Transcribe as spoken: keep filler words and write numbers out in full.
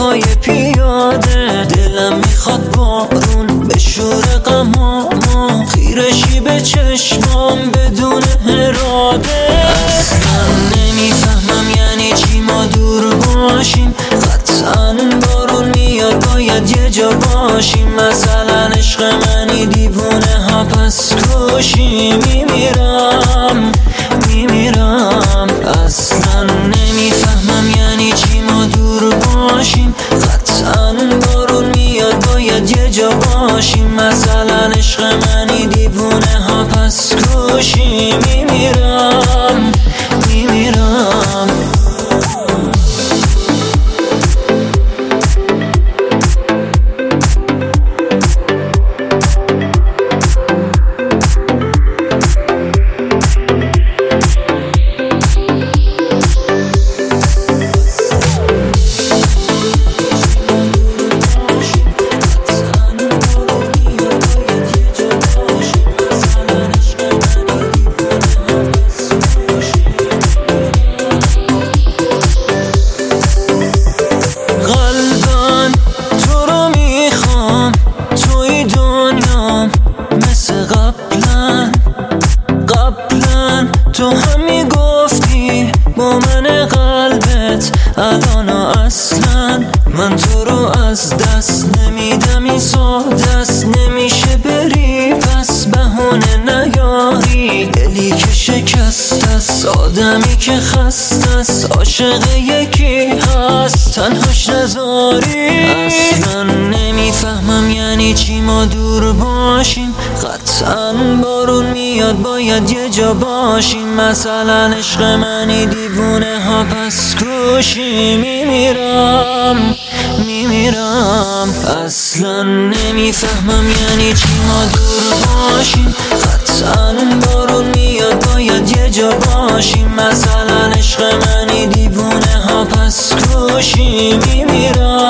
پای پیاده. دلم میخواد بارون به شور غمامو، خیرشی به چشمام بدون اراده. اصلا نمیفهمم یعنی چی ما دور باشیم، قطعا بارون میاد باید یه جا باشیم. مثلا عشق منی دیوونه ها پس کشی. میمیرم میمیرم اصلا نمیفهمم یعنی چی ما دور باشیم، قطعا بارون میاد باید یه جا باشیم. مثلا عشق منی دیوونه ها پس کشی. میمیرم میمیرم تو هم میگفتی با من قلبت، الان اصلا من تو رو از دست نمیدم. این ساده است نمیشه بری پس بهونه نیاری. دلی که شکست است، آدمی که خسته است، عاشق یکی هست تنهاش نذاری. اصلا نمیفهمم یعنی چی ما دور باشیم، قطعا بارون میاد باید یه جا باشیم. مثلا عشق منی دیوونه ها پس کشی. میمیرم میمیرم اصلا نمیفهمم یعنی چی ما دور باشیم، قطعا بارون میاد باید یه جا باشیم. مثلا عشق منی دیوونه ها پس کشی. میمیرم